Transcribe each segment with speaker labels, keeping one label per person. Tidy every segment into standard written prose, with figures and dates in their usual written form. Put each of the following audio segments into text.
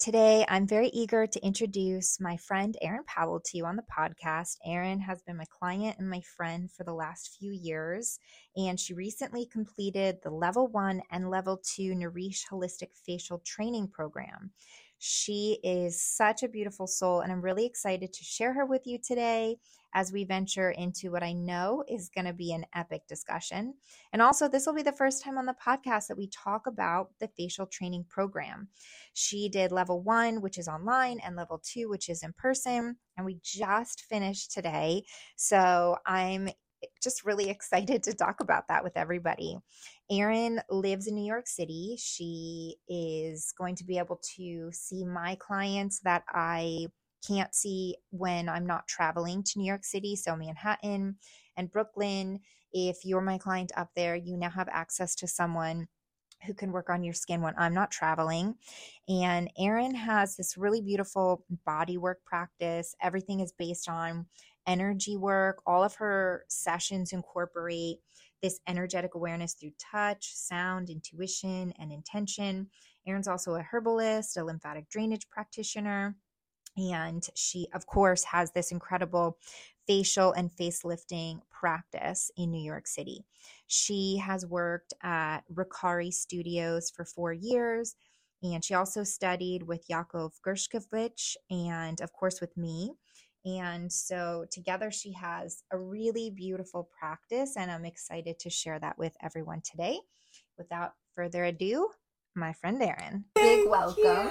Speaker 1: Today, I'm very eager to introduce my friend Erin Powell to you on the podcast. Erin has been my client and my friend for the last few years, and she recently completed the Level 1 and Level 2 Nourish Holistic Facial Training Program. She is such a beautiful soul, and I'm really excited to share her with you today as we venture into what I know is going to be an epic discussion. And also, this will be the first time on the podcast that we talk about the facial training program. She did level 1, which is online, and level 2, which is in person. And we just finished today. So I'm just really excited to talk about that with everybody. Erin lives in New York City. She is going to be able to see my clients that I can't see when I'm not traveling to New York City. So Manhattan and Brooklyn. If you're my client up there, you now have access to someone who can work on your skin when I'm not traveling. And Erin has this really beautiful body work practice. Everything is based on energy work. All of her sessions incorporate this energetic awareness through touch, sound, intuition, and intention. Erin's also a herbalist, a lymphatic drainage practitioner. And she, of course, has this incredible facial and facelifting practice in New York City. She has worked at Ricari Studios for 4 years, and she also studied with Yakov Gershkovich and, of course, with me. And so together she has a really beautiful practice, and I'm excited to share that with everyone today. Without further ado, my friend Erin. Big welcome.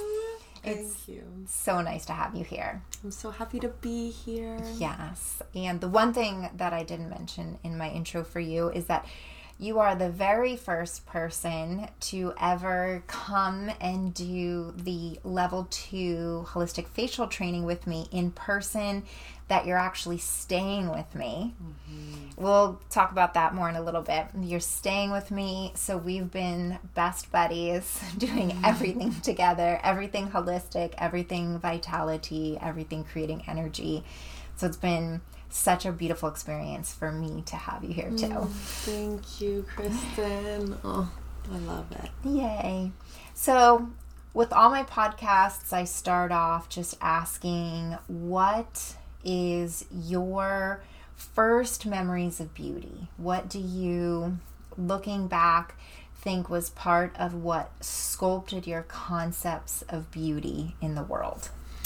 Speaker 2: Thank you.
Speaker 1: So nice to have you here.
Speaker 2: I'm so happy to be here.
Speaker 1: Yes. And the one thing that I didn't mention in my intro for you is that you are the very first person to ever come and do the level 2 holistic facial training with me in person, that you're actually staying with me. Mm-hmm. We'll talk about that more in a little bit. You're staying with me, so we've been best buddies doing everything together, everything holistic, everything vitality, everything creating energy. So it's been such a beautiful experience for me to have you here too.
Speaker 2: Thank you, Kristen. Oh, I love it.
Speaker 1: Yay. So with all my podcasts, I start off just asking, what is your first memories of beauty? What do you, looking back, think was part of what sculpted your concepts of beauty in the world?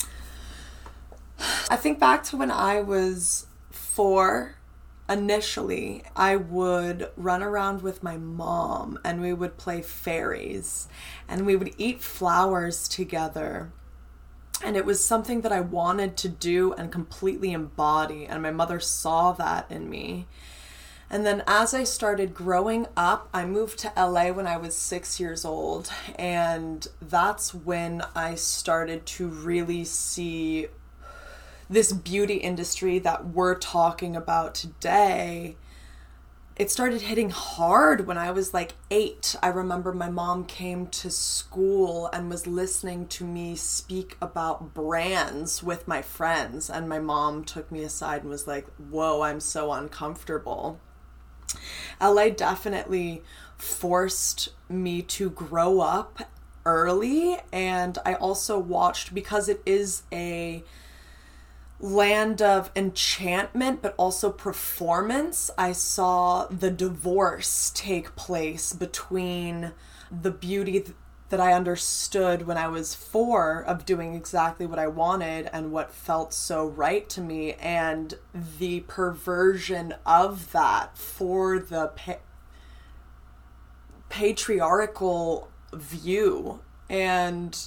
Speaker 2: I think back to when I was 4. Initially, I would run around with my mom and we would play fairies and we would eat flowers together. And it was something that I wanted to do and completely embody. And my mother saw that in me. And then as I started growing up, I moved to LA when I was 6 years old. And that's when I started to really see this beauty industry that we're talking about today. It started hitting hard when I was like 8. I remember my mom came to school and was listening to me speak about brands with my friends. And my mom took me aside and was like, whoa, I'm so uncomfortable. LA definitely forced me to grow up early. And I also watched, because it is a land of enchantment but also performance, I saw the divorce take place between the beauty that I understood when I was 4 of doing exactly what I wanted and what felt so right to me, and the perversion of that for the patriarchal view. And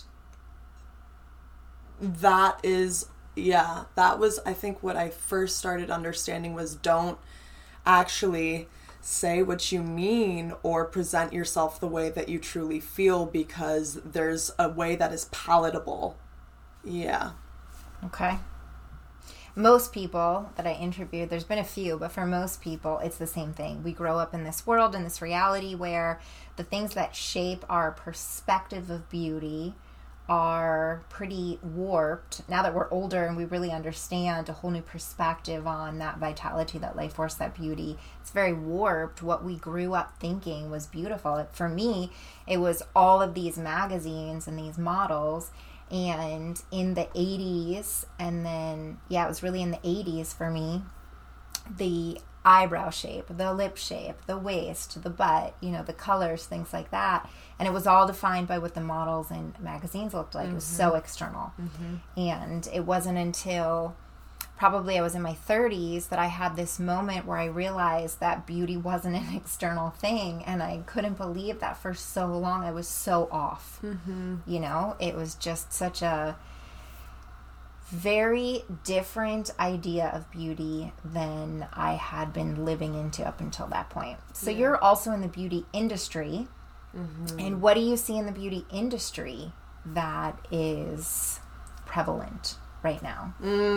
Speaker 2: that is that was, I think, what I first started understanding was, don't actually say what you mean or present yourself the way that you truly feel, because there's a way that is palatable. Yeah.
Speaker 1: Okay. Most people that I interviewed, there's been a few, but for most people, it's the same thing. We grow up in this world, in this reality where the things that shape our perspective of beauty are pretty warped now that we're older and we really understand a whole new perspective on that vitality, that life force, that beauty. It's very warped. What we grew up thinking was beautiful. For me, it was all of these magazines and these models. And in the 80s, and then, it was really in the 80s for me, the eyebrow shape, the lip shape, the waist, the butt, the colors, things like that. And it was all defined by what the models and magazines looked like. It was so external. And it wasn't until probably I was in my 30s that I had this moment where I realized that beauty wasn't an external thing. And I couldn't believe that for so long I was so off. It was just such a very different idea of beauty than I had been living into up until that point. So you're also in the beauty industry. And what do you see in the beauty industry that is prevalent right now?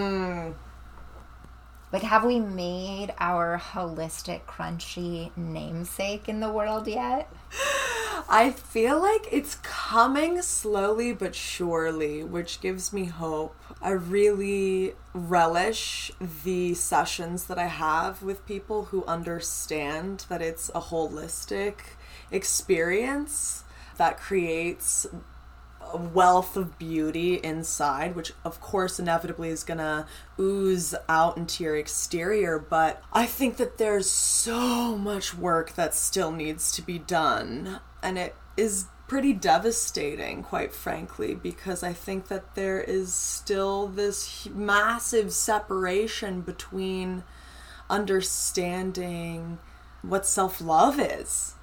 Speaker 1: Like, have we made our holistic, crunchy namesake in the world yet?
Speaker 2: I feel like it's coming slowly but surely, which gives me hope. I really relish the sessions that I have with people who understand that it's a holistic experience that creates a wealth of beauty inside, which of course inevitably is gonna ooze out into your exterior. But I think that there's so much work that still needs to be done, and it is pretty devastating, quite frankly, because I think that there is still this massive separation between understanding what self-love is,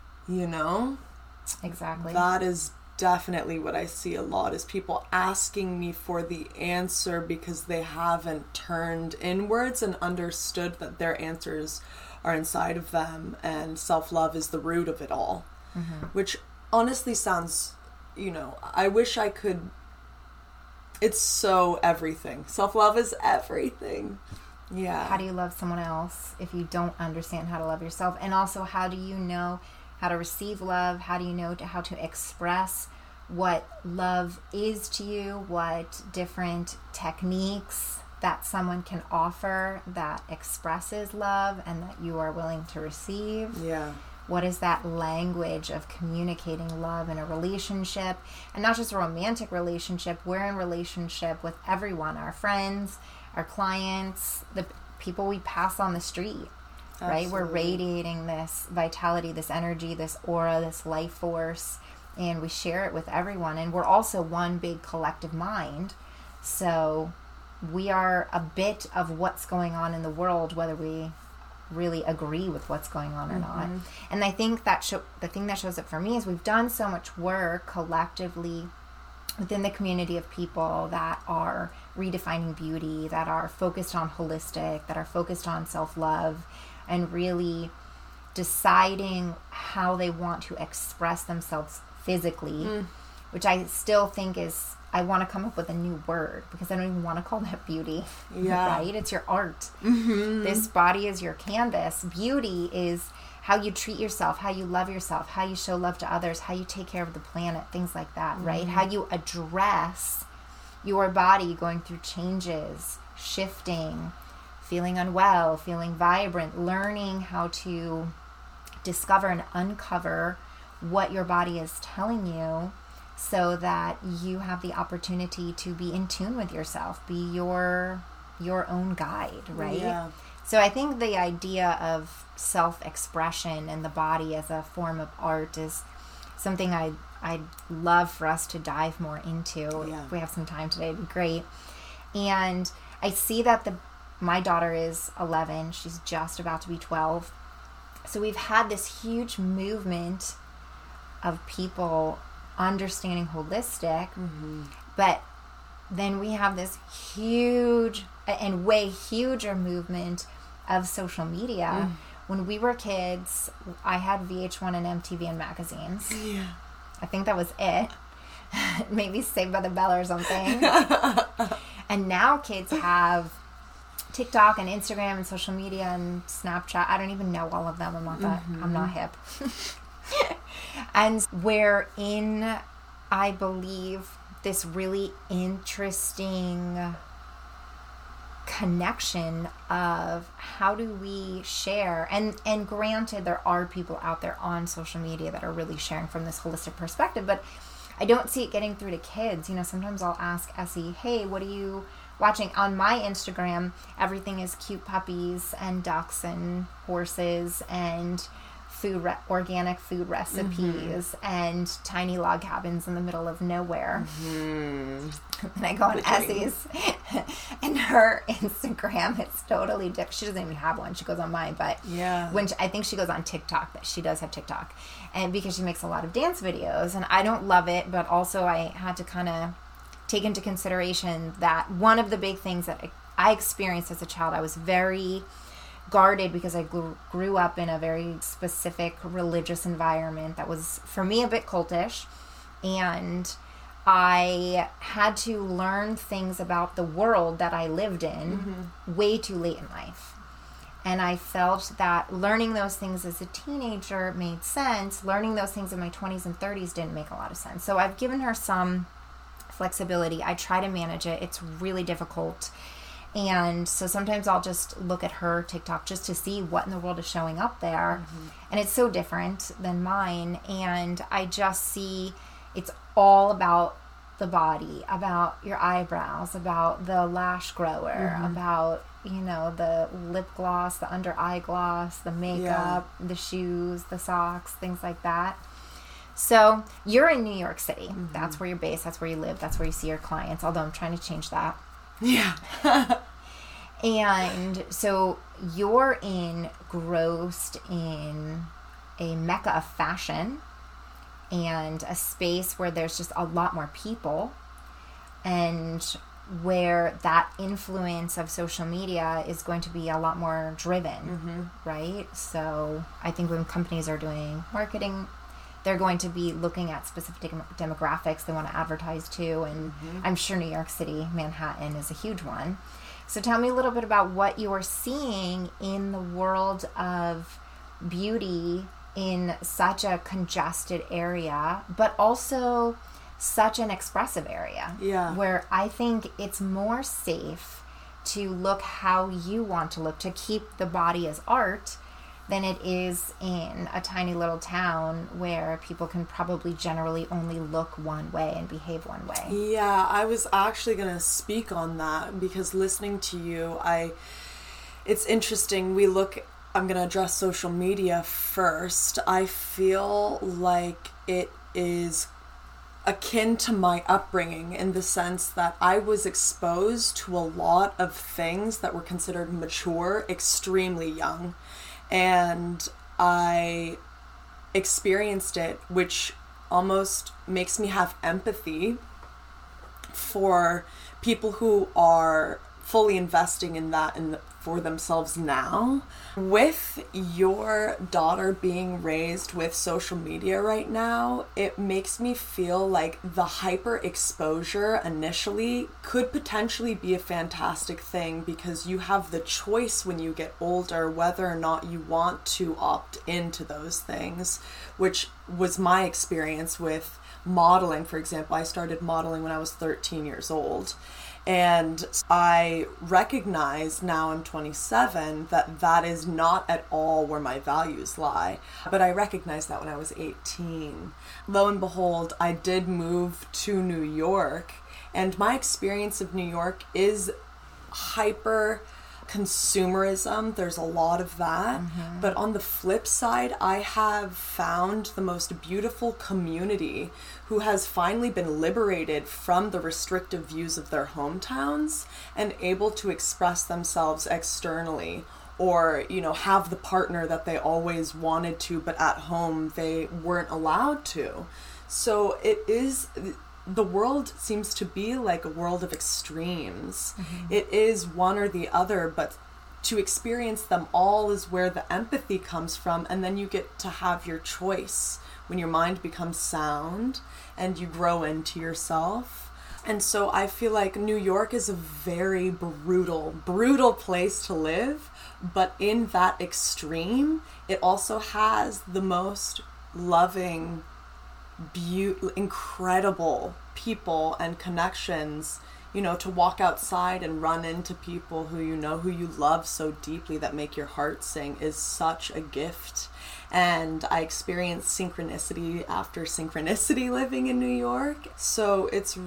Speaker 1: Exactly.
Speaker 2: That is definitely what I see a lot, is people asking me for the answer because they haven't turned inwards and understood that their answers are inside of them, and self-love is the root of it all. Which honestly sounds, I wish I could, it's so everything. Self-love is everything. Yeah.
Speaker 1: How do you love someone else if you don't understand how to love yourself? And also, how do you know how to receive love? How do you know how to express what love is to you? What different techniques that someone can offer that expresses love and that you are willing to receive?
Speaker 2: Yeah.
Speaker 1: What is that language of communicating love in a relationship? And not just a romantic relationship. We're in relationship with everyone, our friends, our clients, the people we pass on the street. Absolutely. Right? We're radiating this vitality, this energy, this aura, this life force, and we share it with everyone. And we're also one big collective mind. So we are a bit of what's going on in the world, whether we really agree with what's going on or not. And I think that the thing that shows up for me is we've done so much work collectively within the community of people that are redefining beauty, that are focused on holistic, that are focused on self-love, and really deciding how they want to express themselves physically, which I still think is, I want to come up with a new word because I don't even want to call that beauty.
Speaker 2: Yeah.
Speaker 1: Right? It's your art. This body is your canvas. Beauty is how you treat yourself, how you love yourself, how you show love to others, how you take care of the planet, things like that, right? How you address your body going through changes, shifting, feeling unwell, feeling vibrant, learning how to discover and uncover what your body is telling you so that you have the opportunity to be in tune with yourself, be your own guide, right?
Speaker 2: Yeah.
Speaker 1: So I think the idea of self-expression and the body as a form of art is something I'd love for us to dive more into.
Speaker 2: Yeah.
Speaker 1: If we have some time today, it'd be great. And I see that my daughter is 11. She's just about to be 12. So we've had this huge movement of people understanding holistic, but then we have this huge and way huger movement of social media. When we were kids, I had VH1 and MTV and magazines.
Speaker 2: Yeah.
Speaker 1: I think that was it. Maybe Saved by the Bell or something. And now kids have TikTok and Instagram and social media and Snapchat. I don't even know all of them. I'm not hip. And wherein I believe this really interesting connection of how do we share, and granted there are people out there on social media that are really sharing from this holistic perspective, but I don't see it getting through to kids. Sometimes I'll ask Essie, hey, what are you watching? On my Instagram, everything is cute puppies and ducks and horses and organic food recipes and tiny log cabins in the middle of nowhere. And I go on Essie's and her Instagram, it's totally different. She doesn't even have one. She goes on mine, but I think she goes on TikTok, that she does have TikTok, and because she makes a lot of dance videos, and I don't love it, but also I had to kind of take into consideration that one of the big things that I experienced as a child, I was very guarded because I grew up in a very specific religious environment that was, for me, a bit cultish, and I had to learn things about the world that I lived in way too late in life. And I felt that learning those things as a teenager made sense. Learning those things in my 20s and 30s didn't make a lot of sense. So I've given her some flexibility. I try to manage it. It's really difficult. And so sometimes I'll just look at her TikTok just to see what in the world is showing up there. And it's so different than mine. And I just see it's all about the body, about your eyebrows, about the lash grower, about, the lip gloss, the under eye gloss, the makeup, the shoes, the socks, things like that. So you're in New York City. That's where you're based. That's where you live. That's where you see your clients, although I'm trying to change that.
Speaker 2: Yeah.
Speaker 1: And so you're engrossed in a mecca of fashion and a space where there's just a lot more people, and where that influence of social media is going to be a lot more driven, right? So I think when companies are doing marketing, they're going to be looking at specific demographics they want to advertise to, and I'm sure New York City, Manhattan is a huge one. So tell me a little bit about what you are seeing in the world of beauty in such a congested area, but also such an expressive area.
Speaker 2: Yeah.
Speaker 1: Where I think it's more safe to look how you want to look, to keep the body as art, than it is in a tiny little town where people can probably generally only look one way and behave one way.
Speaker 2: Yeah, I was actually going to speak on that because listening to you, it's interesting. I'm going to address social media first. I feel like it is akin to my upbringing in the sense that I was exposed to a lot of things that were considered mature extremely young. And I experienced it, which almost makes me have empathy for people who are fully investing in that for themselves now. With your daughter being raised with social media right now, it makes me feel like the hyper exposure initially could potentially be a fantastic thing, because you have the choice when you get older whether or not you want to opt into those things, which was my experience with modeling. For example, I started modeling when I was 13 years old. And I recognize now I'm 27 that is not at all where my values lie. But I recognized that when I was 18. Lo and behold, I did move to New York. And my experience of New York is hyper consumerism. There's a lot of that. But on the flip side, I have found the most beautiful community who has finally been liberated from the restrictive views of their hometowns and able to express themselves externally, or, have the partner that they always wanted to, but at home they weren't allowed to. So the world seems to be like a world of extremes. It is one or the other, but to experience them all is where the empathy comes from, and then you get to have your choice when your mind becomes sound and you grow into yourself. And so I feel like New York is a very brutal place to live, but in that extreme, it also has the most loving, incredible people and connections, you know, to walk outside and run into people who you know, who you love so deeply, that make your heart sing, is such a gift. And I experienced synchronicity after synchronicity living in New York. So it's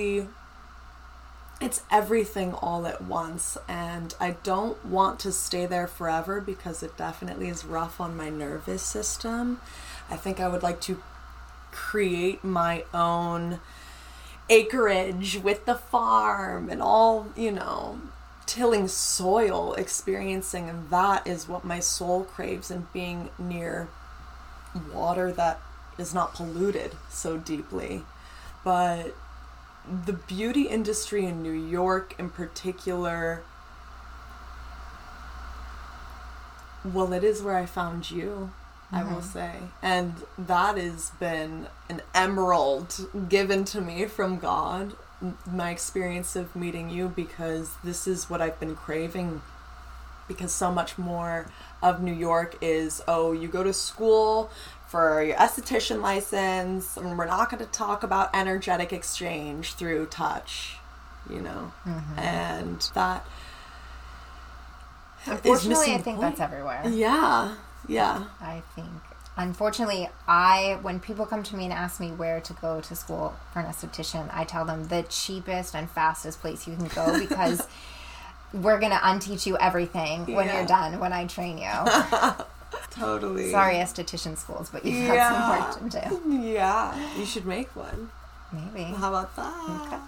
Speaker 2: everything all at once. And I don't want to stay there forever because it definitely is rough on my nervous system. I think I would like to create my own acreage with the farm and all, you know, tilling soil, experiencing, and that is what my soul craves, and being near water that is not polluted so deeply. But the beauty industry in New York in particular, well, it is where I found you, I will say. And that has been an emerald given to me from God, my experience of meeting you, because this is what I've been craving. Because so much more of New York is, oh, you go to school for your esthetician license, and we're not going to talk about energetic exchange through touch, you know. And that,
Speaker 1: unfortunately, I think that's everywhere.
Speaker 2: Yeah.
Speaker 1: I think, unfortunately, when people come to me and ask me where to go to school for an esthetician, I tell them the cheapest and fastest place you can go, because we're going to unteach you everything when you're done, when I train you.
Speaker 2: Totally.
Speaker 1: Sorry, esthetician schools, but you've got some work to do.
Speaker 2: Yeah, you should make one.
Speaker 1: Maybe.
Speaker 2: How about that?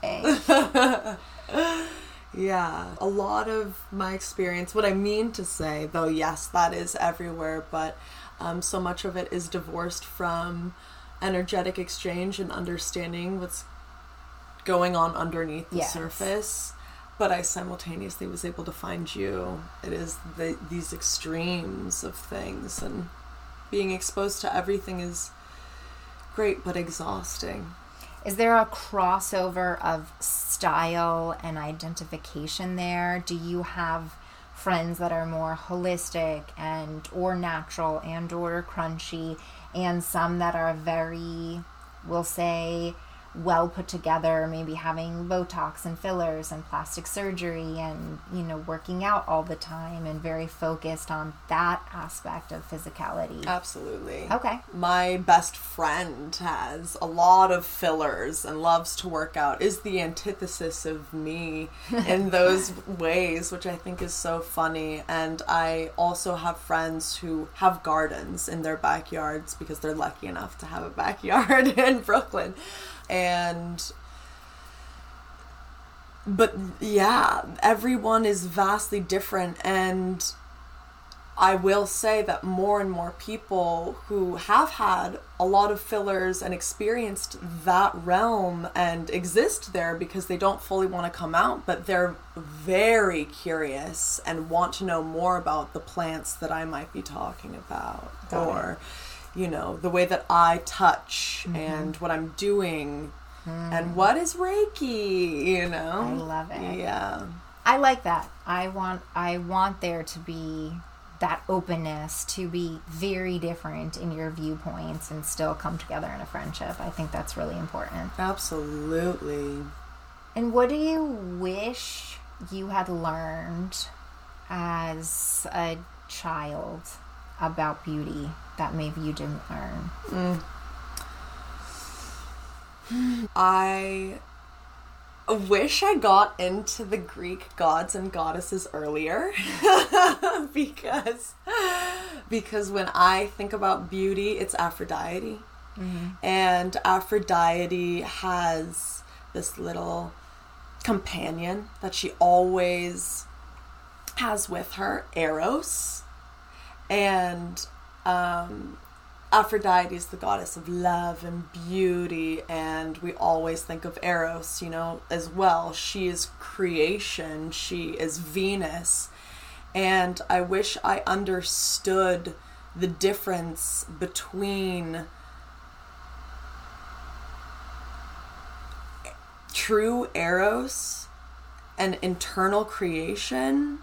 Speaker 1: Okay.
Speaker 2: Yeah, a lot of my experience, what I mean to say, though, yes, that is everywhere, but so much of it is divorced from energetic exchange and understanding what's going on underneath the surface. But I simultaneously was able to find you. It is these extremes of things, and being exposed to everything is great but exhausting.
Speaker 1: Is there a crossover of style and identification there? Do you have friends that are more holistic and or natural and or crunchy, and some that are very, we'll say, well put together, maybe having Botox and fillers and plastic surgery and, you know, working out all the time and very focused on that aspect of physicality?
Speaker 2: Absolutely.
Speaker 1: Okay.
Speaker 2: My best friend has a lot of fillers and loves to work out, is the antithesis of me in those ways, which I think is so funny. And I also have friends who have gardens in their backyards because they're lucky enough to have a backyard in Brooklyn. But yeah, everyone is vastly different, and I will say that more and more people who have had a lot of fillers and experienced that realm and exist there because they don't fully want to come out, but they're very curious and want to know more about the plants that I might be talking about. Or you know, the way that I touch and what I'm doing and what is Reiki, you know?
Speaker 1: I love it.
Speaker 2: Yeah.
Speaker 1: I like that. I want there to be that openness to be very different in your viewpoints and still come together in a friendship. I think that's really important.
Speaker 2: Absolutely.
Speaker 1: And what do you wish you had learned as a child about beauty that maybe you didn't learn?
Speaker 2: I wish I got into the Greek gods and goddesses earlier because when I think about beauty, it's Aphrodite. And Aphrodite has this little companion that she always has with her, Eros. And Aphrodite is the goddess of love and beauty, and we always think of Eros, you know, as well. She is creation, she is Venus, and I wish I understood the difference between true Eros and internal creation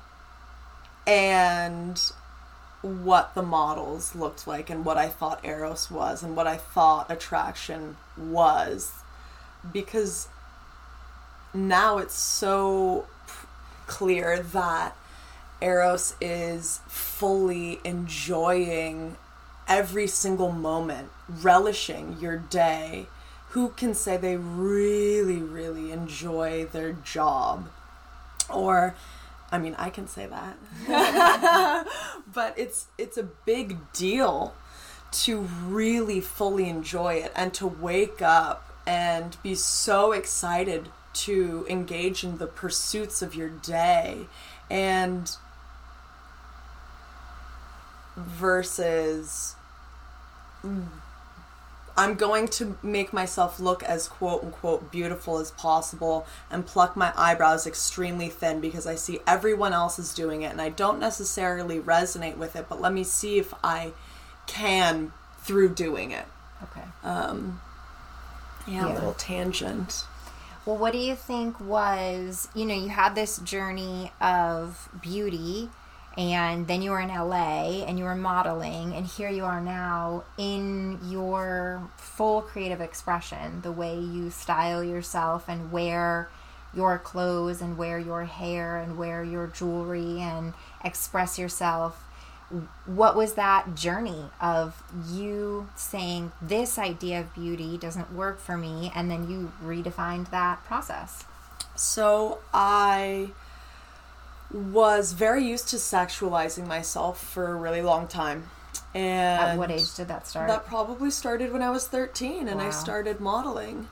Speaker 2: and what the models looked like and what I thought Eros was and what I thought attraction was. because now it's so clear that Eros is fully enjoying every single moment, relishing your day. Who can say they really, really enjoy their job? Or, I mean, I can say that. But it's a big deal to really fully enjoy it and to wake up and be so excited to engage in the pursuits of your day, and versus I'm going to make myself look as quote unquote beautiful as possible and pluck my eyebrows extremely thin because I see everyone else is doing it and I don't necessarily resonate with it, but let me see if I can through doing it.
Speaker 1: Okay.
Speaker 2: A little tangent.
Speaker 1: Well, what do you think was, you had this journey of beauty, and then you were in LA and you were modeling, and here you are now in your full creative expression, the way you style yourself and wear your clothes and wear your hair and wear your jewelry and express yourself. What was that journey of you saying this idea of beauty doesn't work for me, and then you redefined that process?
Speaker 2: So I was very used to sexualizing myself for a really long time. And
Speaker 1: at what age did that start?
Speaker 2: That probably started when I was 13 and
Speaker 1: wow.
Speaker 2: I started modeling.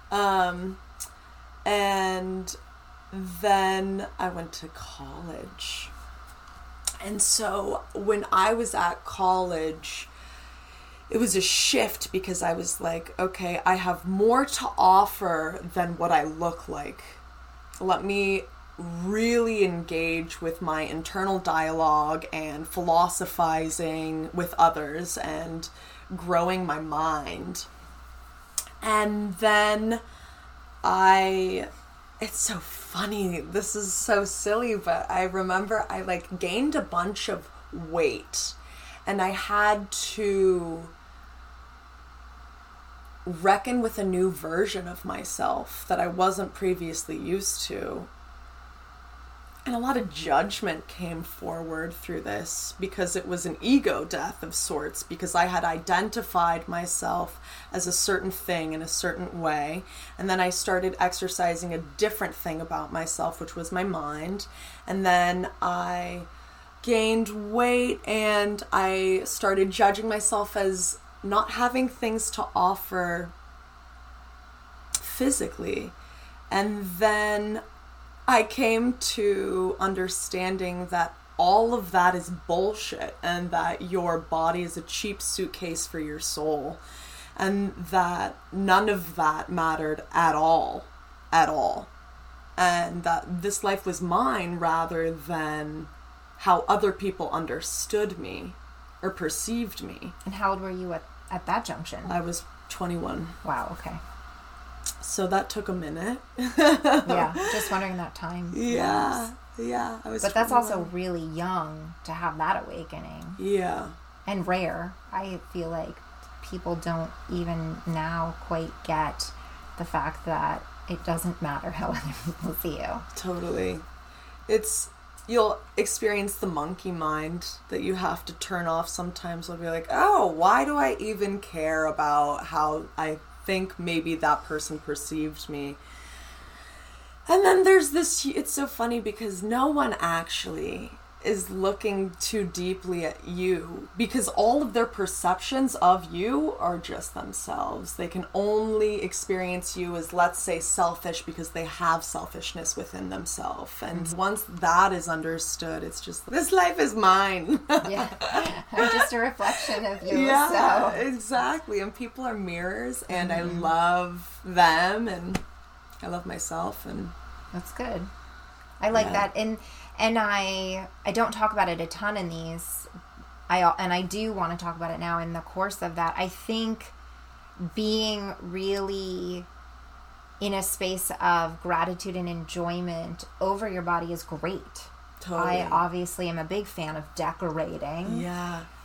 Speaker 2: And then I went to college. And so when I was at college, it was a shift because I was like, okay, I have more to offer than what I look like. Let me really engage with my internal dialogue and philosophizing with others and growing my mind. And then it's so funny, this is so silly, but I remember I gained a bunch of weight and I had to reckon with a new version of myself that I wasn't previously used to. And a lot of judgment came forward through this because it was an ego death of sorts, because I had identified myself as a certain thing in a certain way. And then I started exercising a different thing about myself, which was my mind. And then I gained weight and I started judging myself as not having things to offer physically. And then I came to understanding that all of that is bullshit and that your body is a cheap suitcase for your soul and that none of that mattered at all, and that this life was mine rather than how other people understood me or perceived me.
Speaker 1: And how old were you at that junction?
Speaker 2: I was 21.
Speaker 1: Wow, okay.
Speaker 2: So that took a minute.
Speaker 1: Yeah, just wondering that time.
Speaker 2: Yeah, yeah. I was.
Speaker 1: But that's also really young to have that awakening.
Speaker 2: Yeah.
Speaker 1: And rare. I feel like people don't even now quite get the fact that it doesn't matter how other people see you.
Speaker 2: Totally. You'll experience the monkey mind that you have to turn off sometimes. You'll be like, oh, why do I even care about how I think maybe that person perceived me? And then there's this, it's so funny because no one actually is looking too deeply at you, because all of their perceptions of you are just themselves. They can only experience you as, let's say, selfish because they have selfishness within themselves. And once that is understood, it's just, this life is mine.
Speaker 1: Yeah, I'm just a reflection of you.
Speaker 2: Yeah,
Speaker 1: so.
Speaker 2: Exactly. And people are mirrors, and I love them, and I love myself, and
Speaker 1: that's good. I like that. And I don't talk about it a ton in these. I do want to talk about it now in the course of that. I think being really in a space of gratitude and enjoyment over your body is great.
Speaker 2: Totally.
Speaker 1: I obviously am a big fan of decorating.
Speaker 2: Yeah.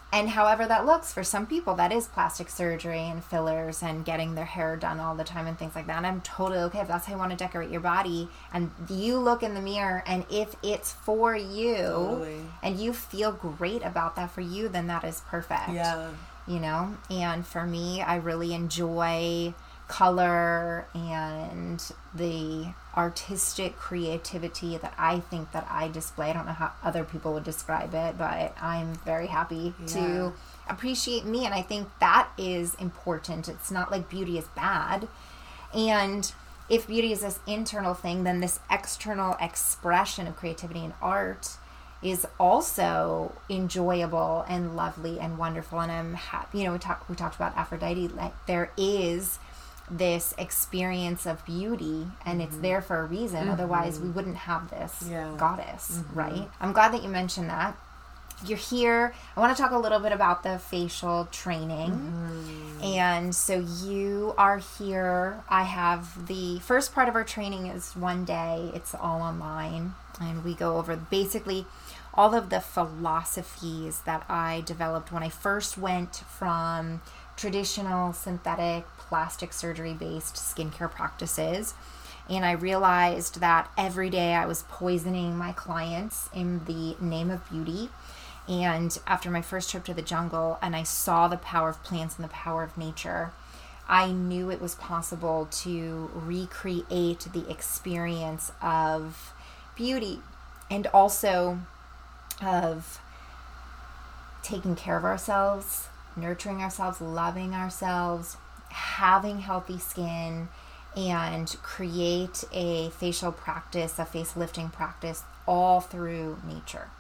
Speaker 1: And however that looks, for some people, that is plastic surgery and fillers and getting their hair done all the time and things like that. And I'm totally okay if that's how you want to decorate your body. And you look in the mirror, and if it's for you,
Speaker 2: Totally.
Speaker 1: and you feel great about that for you, then that is perfect.
Speaker 2: Yeah.
Speaker 1: You know? And for me, I really enjoy color and the artistic creativity that I think that I display. I don't know how other people would describe it, but I'm very happy to appreciate me, and I think that is important. It's not like beauty is bad. And if beauty is this internal thing, then this external expression of creativity and art is also enjoyable and lovely and wonderful. And I'm happy, you know, we talked about Aphrodite, like there is this experience of beauty, and it's there for a reason. Otherwise we wouldn't have this goddess, right? I'm glad that you mentioned that. You're here. I want to talk a little bit about the facial training. And so you are here. I have the first part of our training is one day. It's all online, and we go over basically all of the philosophies that I developed when I first went from traditional synthetic plastic surgery based skincare practices, and I realized that every day I was poisoning my clients in the name of beauty. And after my first trip to the jungle, and I saw the power of plants and the power of nature, I knew it was possible to recreate the experience of beauty, and also of taking care of ourselves, nurturing ourselves, loving ourselves, having healthy skin, and create a facial practice, a face lifting practice, all through nature.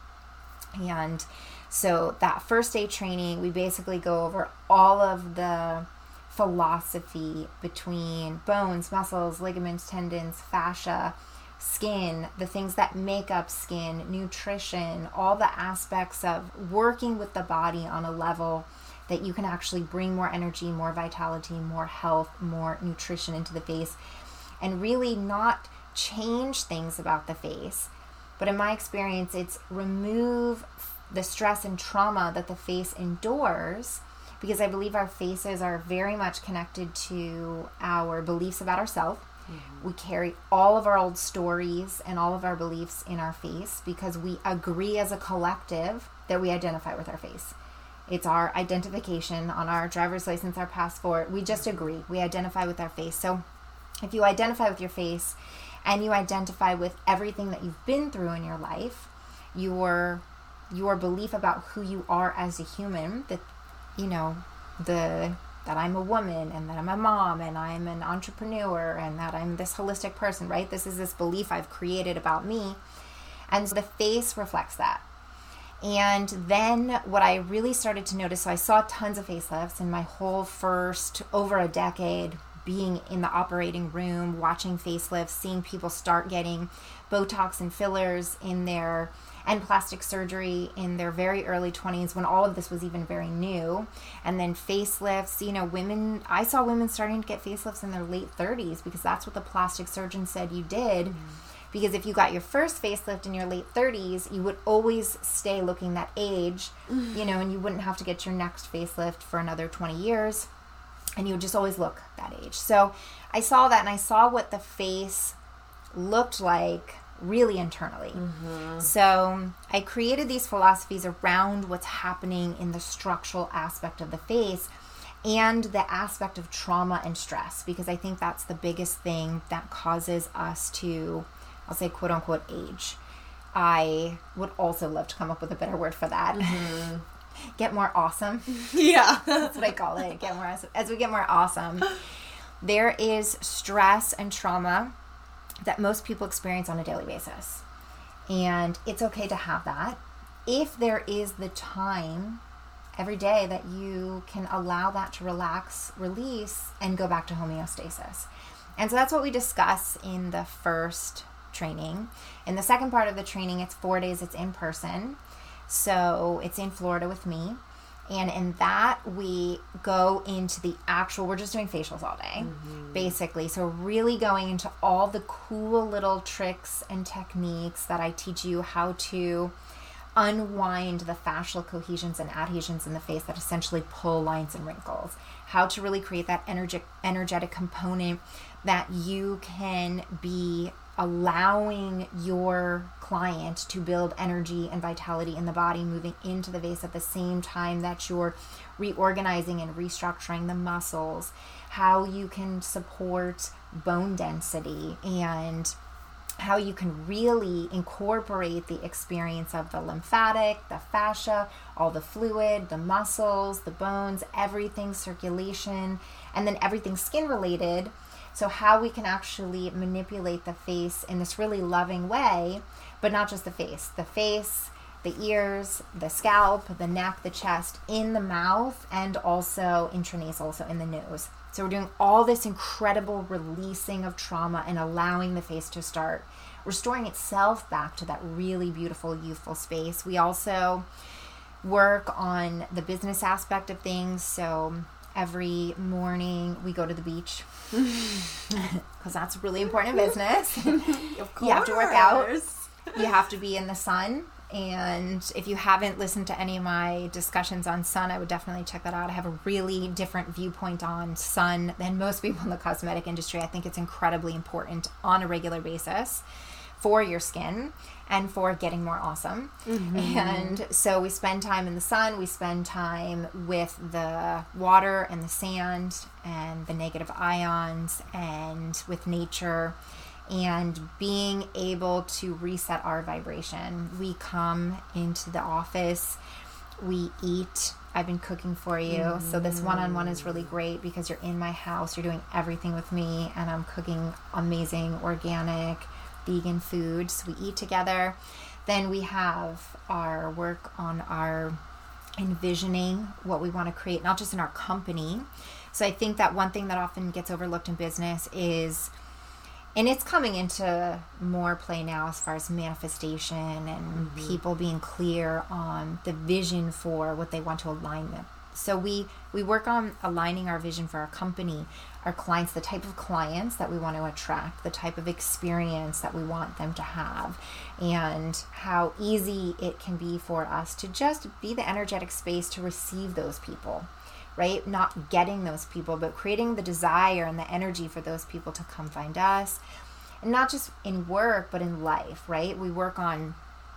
Speaker 1: And so that first day training, we basically go over all of the philosophy between bones, muscles, ligaments, tendons, fascia, skin, the things that make up skin, nutrition, all the aspects of working with the body on a level that you can actually bring more energy, more vitality, more health, more nutrition into the face, and really not change things about the face. But in my experience, it's remove the stress and trauma that the face endures, because I believe our faces are very much connected to our beliefs about ourselves. We carry all of our old stories and all of our beliefs in our face because we agree as a collective that we identify with our face. It's our identification on our driver's license, our passport. We just agree. We identify with our face. So if you identify with your face and you identify with everything that you've been through in your life, your belief about who you are as a human, that, you know, that I'm a woman and that I'm a mom and I'm an entrepreneur and that I'm this holistic person, right? This is this belief I've created about me. And so the face reflects that. And then what I really started to notice, so I saw tons of facelifts in my whole first over a decade being in the operating room, watching facelifts, seeing people start getting Botox and fillers in their, and plastic surgery in their very early 20s when all of this was even very new. And then facelifts, you know, women, I saw women starting to get facelifts in their late 30s because that's what the plastic surgeon said you did. Because if you got your first facelift in your late 30s, you would always stay looking that age, you know, and you wouldn't have to get your next facelift for another 20 years. And you would just always look that age. So I saw that, and I saw what the face looked like really internally. So I created these philosophies around what's happening in the structural aspect of the face and the aspect of trauma and stress, because I think that's the biggest thing that causes us to, I'll say, quote unquote, age. I would also love to come up with a better word for that. Get more awesome.
Speaker 2: Yeah.
Speaker 1: That's what I call it. Get more awesome. As we get more awesome, there is stress and trauma that most people experience on a daily basis. And it's okay to have that if there is the time every day that you can allow that to relax, release, and go back to homeostasis. And so that's what we discuss in the first training. In the second part of the training, it's 4 days, it's in person. So it's in Florida with me. And in that, we go into the actual, we're just doing facials all day, basically. So really going into all the cool little tricks and techniques that I teach you how to unwind the fascial cohesions and adhesions in the face that essentially pull lines and wrinkles, how to really create that energetic component that you can be allowing your client to build energy and vitality in the body moving into the vase at the same time that you're reorganizing and restructuring the muscles, how you can support bone density, and how you can really incorporate the experience of the lymphatic, the fascia, all the fluid, the muscles, the bones, everything circulation, and then everything skin related. So how we can actually manipulate the face in this really loving way, but not just the face, the ears, the scalp, the neck, the chest, in the mouth, and also intranasal, so in the nose. So we're doing all this incredible releasing of trauma and allowing the face to start restoring itself back to that really beautiful, youthful space. We also work on the business aspect of things. So every morning we go to the beach because that's really important in business.
Speaker 2: Of course.
Speaker 1: You have to work out. You have to be in the sun. And if you haven't listened to any of my discussions on sun, I would definitely check that out. I have a really different viewpoint on sun than most people in the cosmetic industry. I think it's incredibly important on a regular basis for your skin and for getting more awesome. And so we spend time in the sun, we spend time with the water and the sand and the negative ions and with nature, and being able to reset our vibration. We come into the office, we eat. I've been cooking for you. So this one-on-one is really great because you're in my house, you're doing everything with me, and I'm cooking amazing, organic, vegan food. So we eat together. Then we have our work on our envisioning what we want to create, not just in our company. So I think that one thing that often gets overlooked in business is, and it's coming into more play now as far as manifestation and people being clear on the vision for what they want to align with. So we work on aligning our vision for our company, our clients, the type of clients that we want to attract, the type of experience that we want them to have, and how easy it can be for us to just be the energetic space to receive those people. Right? Not getting those people, but creating the desire and the energy for those people to come find us. And not just in work, but in life, right? We work on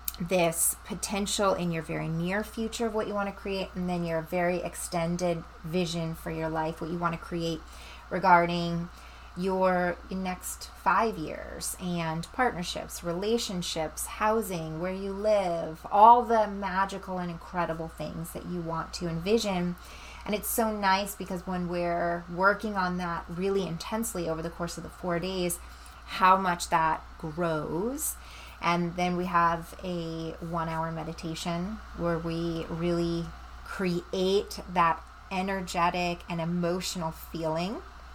Speaker 1: this potential in your very near future of what you want to create, and then your very extended vision for your life, what you want to create regarding your next 5 years, and partnerships, relationships, housing, where you live, all the magical and incredible things that you want to envision. And it's so nice because when we're working on that really intensely over the course of the 4 days, how much that grows. And then we have a 1-hour meditation where we really create that energetic and emotional feeling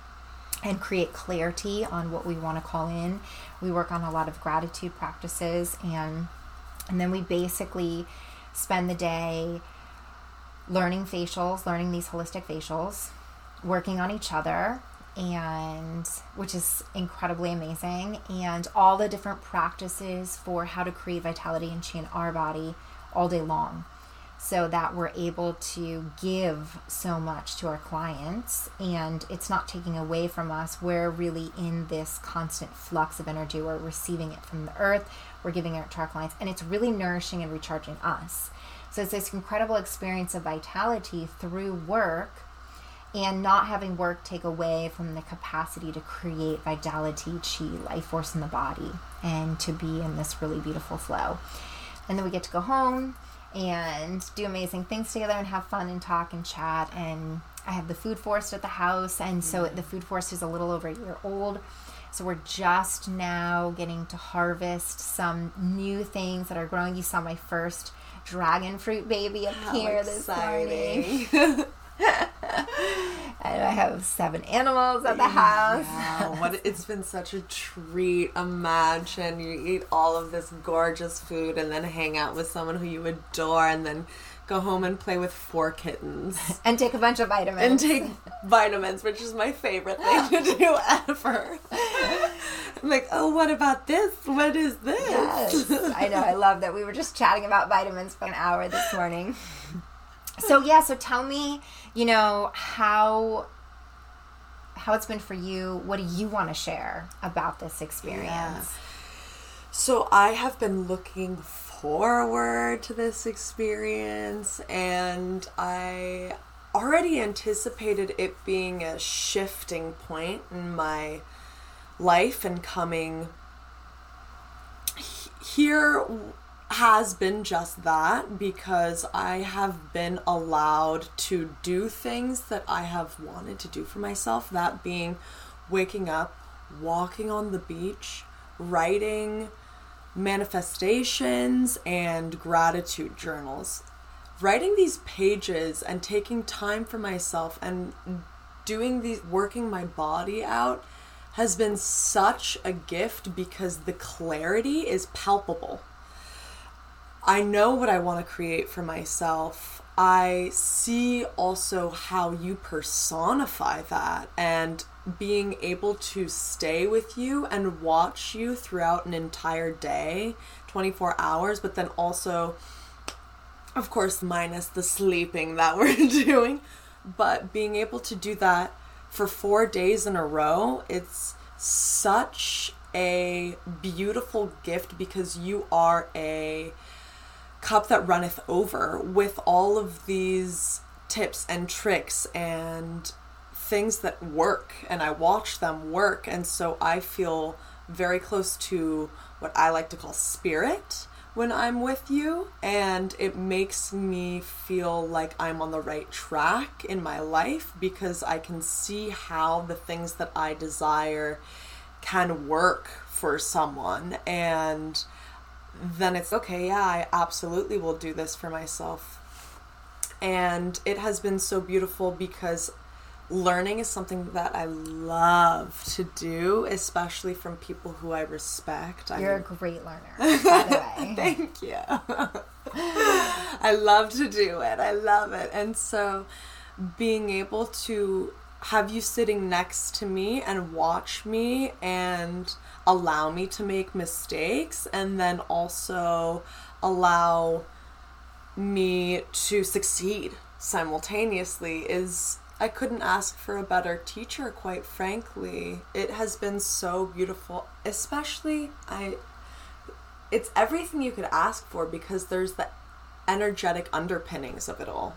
Speaker 1: and create clarity on what we want to call in. We work on a lot of gratitude practices, and then we basically spend the day learning facials, learning these holistic facials, working on each other, and which is incredibly amazing, and all the different practices for how to create vitality and chi in our body all day long, so that we're able to give so much to our clients, and it's not taking away from us. We're really in this constant flux of energy. We're receiving it from the earth, we're giving it to our clients, and it's really nourishing and recharging us. So it's this incredible experience of vitality through work, and not having work take away from the capacity to create vitality, chi, life force in the body, and to be in this really beautiful flow. And then we get to go home and do amazing things together and have fun and talk and chat. And I have the food forest at the house, and so the food forest is a little over a year old. So we're just now getting to harvest some new things that are growing. You saw my first dragon fruit baby up here this morning. And I have 7 animals at the house.
Speaker 2: Wow, it's been such a treat. Imagine you eat all of this gorgeous food and then hang out with someone who you adore, and then go home and play with 4 kittens.
Speaker 1: And take a bunch of vitamins.
Speaker 2: Which is my favorite thing to do ever. I'm like, oh, what about this? What is this?
Speaker 1: Yes, I know. I love that. We were just chatting about vitamins for an hour this morning. So tell me, how it's been for you. What do you want to share about this experience?
Speaker 2: Yeah. So I have been looking forward to this experience, and I already anticipated it being a shifting point in my life, and coming here has been just that, because I have been allowed to do things that I have wanted to do for myself, that being waking up, walking on the beach, writing manifestations and gratitude journals. Writing these pages and taking time for myself and doing these, working my body out, has been such a gift, because the clarity is palpable. I know what I want to create for myself. I see also how you personify that, and being able to stay with you and watch you throughout an entire day, 24 hours, but then also, of course, minus the sleeping that we're doing, but being able to do that for 4 days in a row, it's such a beautiful gift, because you are a cup that runneth over with all of these tips and tricks and things that work, and I watch them work, and so I feel very close to what I like to call spirit when I'm with you, and it makes me feel like I'm on the right track in my life, because I can see how the things that I desire can work for someone, and then it's okay, yeah, I absolutely will do this for myself. And it has been so beautiful, because learning is something that I love to do, especially from people who I respect.
Speaker 1: You're a great learner, by the way.
Speaker 2: Thank you. I love to do it. I love it. And so being able to have you sitting next to me and watch me and allow me to make mistakes, and then also allow me to succeed simultaneously, is, I couldn't ask for a better teacher, quite frankly. It has been so beautiful, especially it's everything you could ask for, because there's the energetic underpinnings of it all.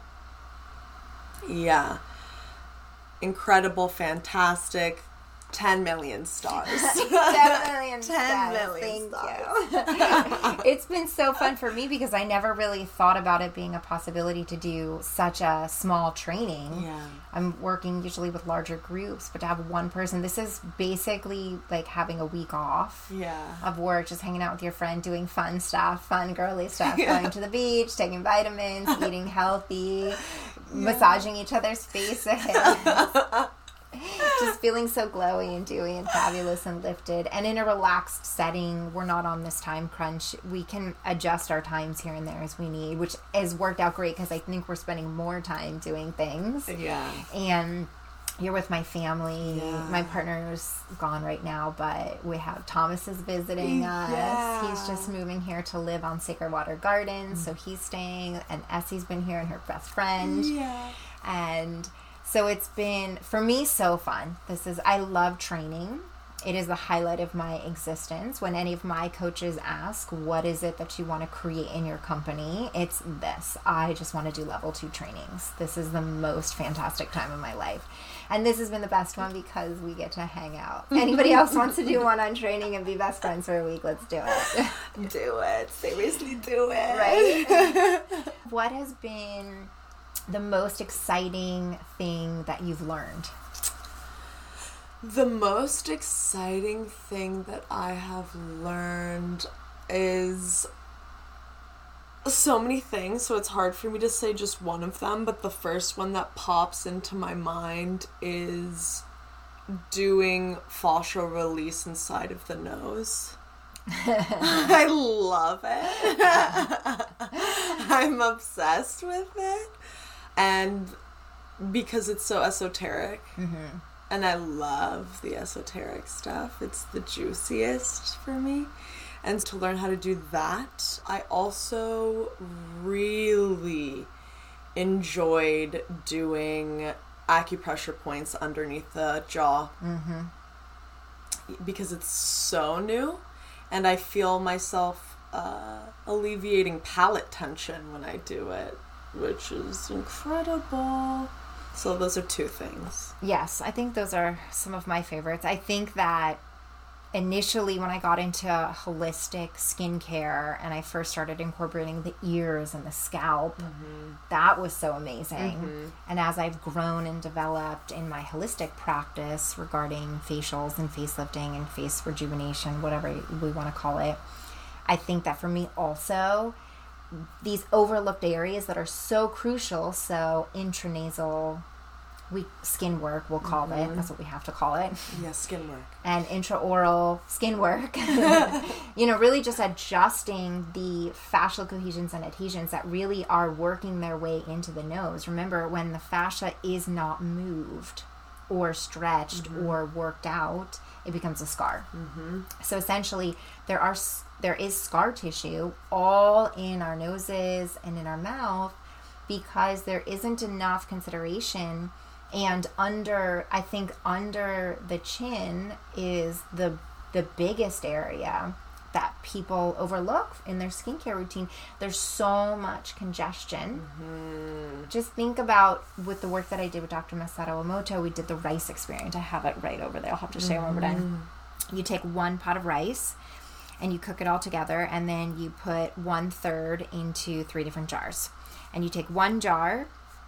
Speaker 2: Yeah. Incredible, fantastic, 10 million stars.
Speaker 1: 10 million
Speaker 2: 10
Speaker 1: stars.
Speaker 2: million
Speaker 1: Thank
Speaker 2: stars.
Speaker 1: you. It's been so fun for me, because I never really thought about it being a possibility to do such a small training.
Speaker 2: Yeah.
Speaker 1: I'm working usually with larger groups, but to have one person, this is basically like having a week off of work, just hanging out with your friend, doing fun stuff, fun girly stuff, going to the beach, taking vitamins, eating healthy, massaging each other's faces. Just feeling so glowy and dewy and fabulous and lifted, and in a relaxed setting. We're not on this time crunch. We can adjust our times here and there as we need, which has worked out great, because I think we're spending more time doing things.
Speaker 2: Yeah.
Speaker 1: And you're with my family.
Speaker 2: Yeah.
Speaker 1: My partner's gone right now, but we have Thomas is visiting us.
Speaker 2: Yeah.
Speaker 1: He's just moving here to live on Sacred Water Gardens, so he's staying, and Essie's been here, and her best friend.
Speaker 2: Yeah.
Speaker 1: And so it's been, for me, so fun. I love training. It is the highlight of my existence. When any of my coaches ask, what is it that you want to create in your company? It's this. I just want to do level 2 trainings. This is the most fantastic time of my life. And this has been the best one, because we get to hang out. Anybody else wants to do one-on training and be best friends for a week, let's do it.
Speaker 2: Do it. Seriously, do it.
Speaker 1: Right? What has been the most exciting thing that you've learned?
Speaker 2: The most exciting thing that I have learned is so many things, so it's hard for me to say just one of them, but the first one that pops into my mind is doing fascial release inside of the nose. I love it. I'm obsessed with it. And because it's so esoteric, And I love the esoteric stuff. It's the juiciest for me. And to learn how to do that, I also really enjoyed doing acupressure points underneath the jaw. Mm-hmm. Because it's so new, and I feel myself alleviating palate tension when I do it, which is incredible. So those are two things.
Speaker 1: Yes, I think those are some of my favorites. I think that initially when I got into holistic skincare and I first started incorporating the ears and the scalp, that was so amazing. And as I've grown and developed in my holistic practice regarding facials and facelifting and face rejuvenation, whatever we want to call it, I think that for me also, these overlooked areas that are so crucial, so intranasal skin work, we'll call it. That's what we have to call it.
Speaker 2: Yeah, skin work.
Speaker 1: And intraoral skin work. Really just adjusting the fascial cohesions and adhesions that really are working their way into the nose. Remember, when the fascia is not moved or stretched or worked out, it becomes a scar. So essentially, there is scar tissue all in our noses and in our mouth because there isn't enough consideration. And under the chin is the biggest area that people overlook in their skincare routine. There's so much congestion. Just think about with the work that I did with Dr. Masato Emoto, we did the rice experiment. I have it right over there. I'll have to show you when we're done. You take 1 pot of rice and you cook it all together, and then you put 1/3 into 3 different jars. And you take 1 jar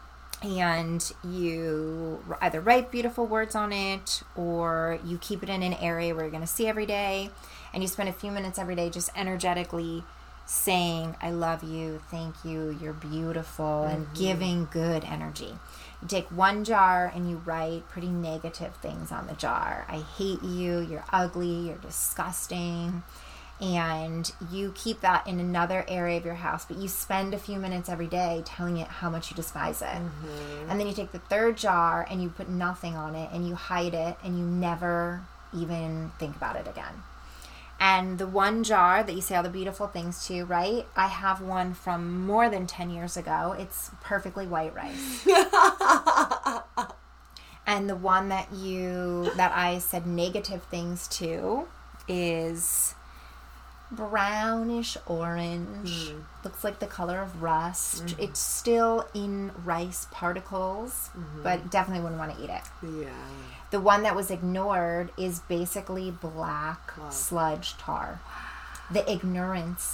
Speaker 1: and you either write beautiful words on it or you keep it in an area where you're going to see every day, and you spend a few minutes every day just energetically saying, I love you, thank you, you're beautiful, and giving good energy. You take 1 jar and you write pretty negative things on the jar. I hate you, you're ugly, you're disgusting. And you keep that in another area of your house, but you spend a few minutes every day telling it how much you despise it. And then you take the 3rd jar and you put nothing on it and you hide it and you never even think about it again. And the 1 jar that you say all the beautiful things to, right? I have one from more than 10 years ago. It's perfectly white rice. And the one that I said negative things to is brownish orange. Looks like the color of rust. It's still in rice particles, but definitely wouldn't want to eat it.
Speaker 2: Yeah.
Speaker 1: The one that was ignored is basically black sludge tar. The ignorance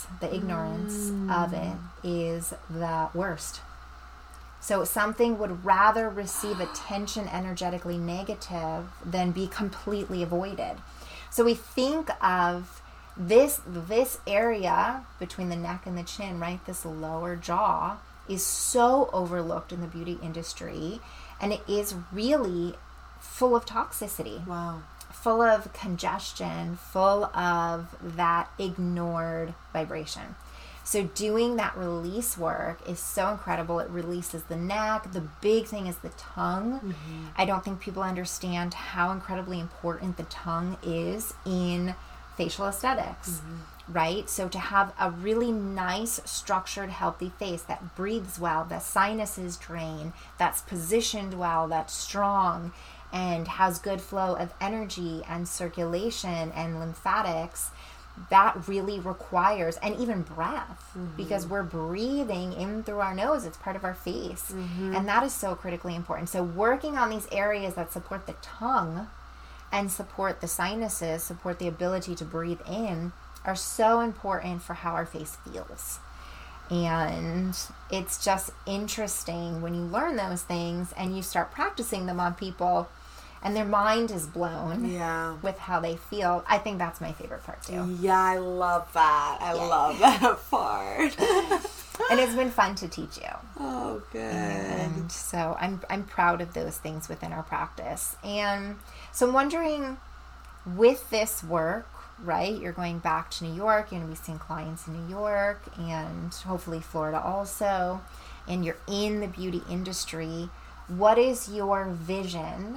Speaker 1: of it is the worst. So something would rather receive attention energetically negative than be completely avoided. So we think of this area between the neck and the chin, right? This lower jaw is so overlooked in the beauty industry, and it is really full of toxicity.
Speaker 2: Wow.
Speaker 1: Full of congestion, full of that ignored vibration. So doing that release work is so incredible. It releases the neck. The big thing is the tongue. I don't think people understand how incredibly important the tongue is in facial aesthetics, right? So to have a really nice, structured, healthy face that breathes well, that sinuses drain, that's positioned well, that's strong, and has good flow of energy and circulation and lymphatics, that really requires, and even breath, because we're breathing in through our nose. It's part of our face. And that is so critically important. So working on these areas that support the tongue and support the sinuses, support the ability to breathe in, are so important for how our face feels. And it's just interesting when you learn those things and you start practicing them on people and their mind is blown with how they feel. I think that's my favorite part too.
Speaker 2: Yeah, I love that. I love that part.
Speaker 1: And it's been fun to teach you.
Speaker 2: Oh, good.
Speaker 1: And so I'm proud of those things within our practice. And so I'm wondering, with this work, right, you're going back to New York, you're going to be seeing clients in New York and hopefully Florida also, and you're in the beauty industry. What is your vision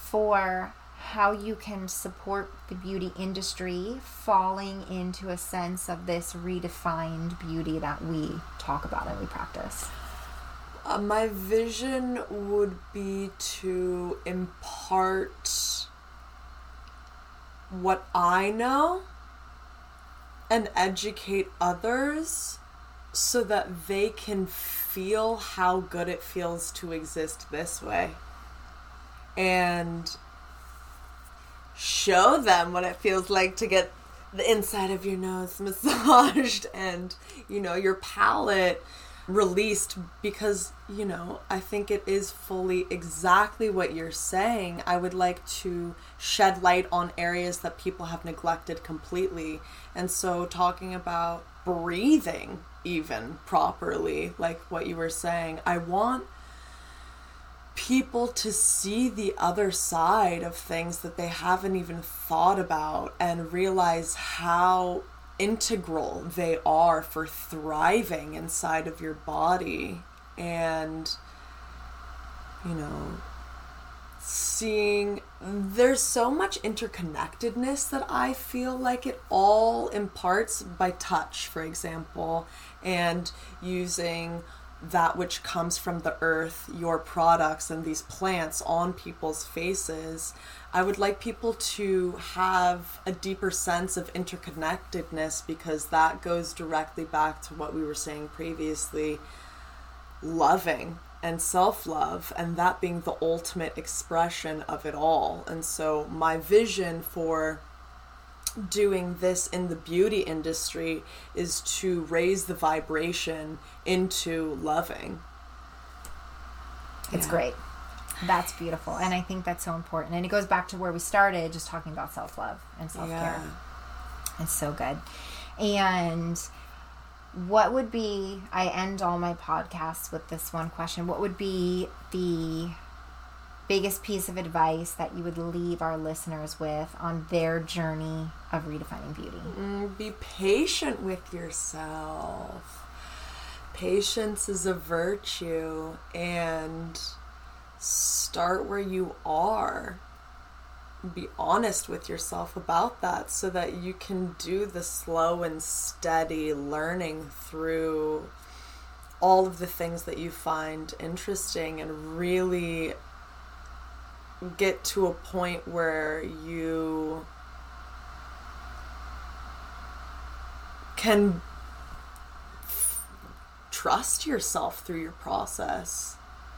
Speaker 1: for how you can support the beauty industry falling into a sense of this redefined beauty that we talk about and we practice?
Speaker 2: My vision would be to impart what I know and educate others so that they can feel how good it feels to exist this way. And show them what it feels like to get the inside of your nose massaged and, your palate released, because, I think it is fully exactly what you're saying. I would like to shed light on areas that people have neglected completely. And so talking about breathing even properly, like what you were saying, I want people to see the other side of things that they haven't even thought about and realize how integral they are for thriving inside of your body. And, seeing there's so much interconnectedness that I feel like it all imparts by touch, for example, and using that which comes from the earth, your products and these plants on people's faces. I would like people to have a deeper sense of interconnectedness, because that goes directly back to what we were saying previously, loving and self-love, and that being the ultimate expression of it all. And so my vision for doing this in the beauty industry is to raise the vibration into loving.
Speaker 1: It's great. That's beautiful. And I think that's so important. And it goes back to where we started, just talking about self-love and self-care. It's so good. And what would be, I end all my podcasts with this one question, what would be the biggest piece of advice that you would leave our listeners with on their journey of redefining beauty?
Speaker 2: Be patient with yourself. Patience is a virtue, and start where you are. Be honest with yourself about that so that you can do the slow and steady learning through all of the things that you find interesting, and really get to a point where you can trust yourself through your process.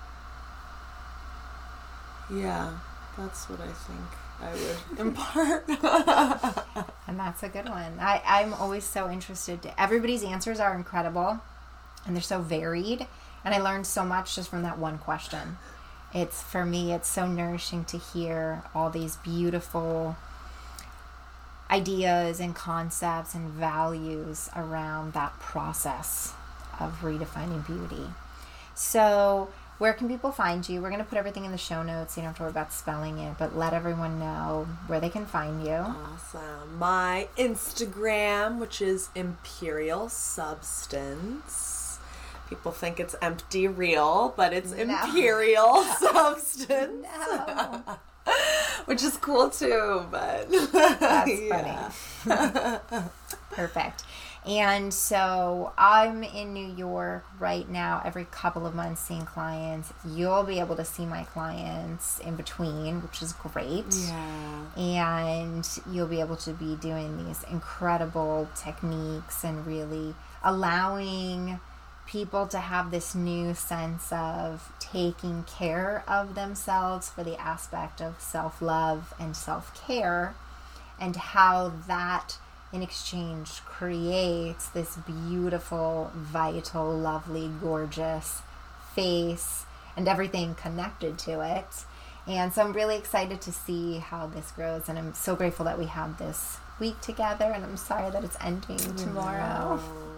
Speaker 2: Yeah, that's what I think I would impart.
Speaker 1: And that's a good one. I'm always so interested. Everybody's answers are incredible, and they're so varied. And I learned so much just from that one question. For me, it's so nourishing to hear all these beautiful ideas and concepts and values around that process of redefining beauty. So where can people find you? We're going to put everything in the show notes, so you don't have to worry about spelling it, but let everyone know where they can find you.
Speaker 2: Awesome. My Instagram, which is Imperial Substance. People think it's empty real, but it's Imperial Substance.
Speaker 1: No.
Speaker 2: Which is cool too, but
Speaker 1: that's funny. Perfect. And so I'm in New York right now every couple of months seeing clients. You'll be able to see my clients in between, which is great.
Speaker 2: Yeah.
Speaker 1: And you'll be able to be doing these incredible techniques and really allowing people to have this new sense of taking care of themselves for the aspect of self-love and self-care, and how that in exchange creates this beautiful, vital, lovely, gorgeous face and everything connected to it. And so I'm really excited to see how this grows, and I'm so grateful that we had this week together, and I'm sorry that it's ending tomorrow.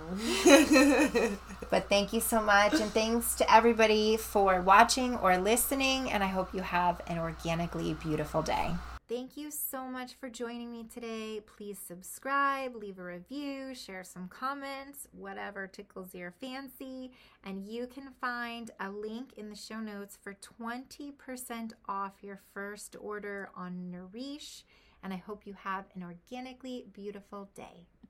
Speaker 1: But thank you so much, and thanks to everybody for watching or listening, and I hope you have an organically beautiful day. Thank you so much for joining me today. Please subscribe, leave a review, share some comments, whatever tickles your fancy. And you can find a link in the show notes for 20% off your first order on Nourish. And I hope you have an organically beautiful day.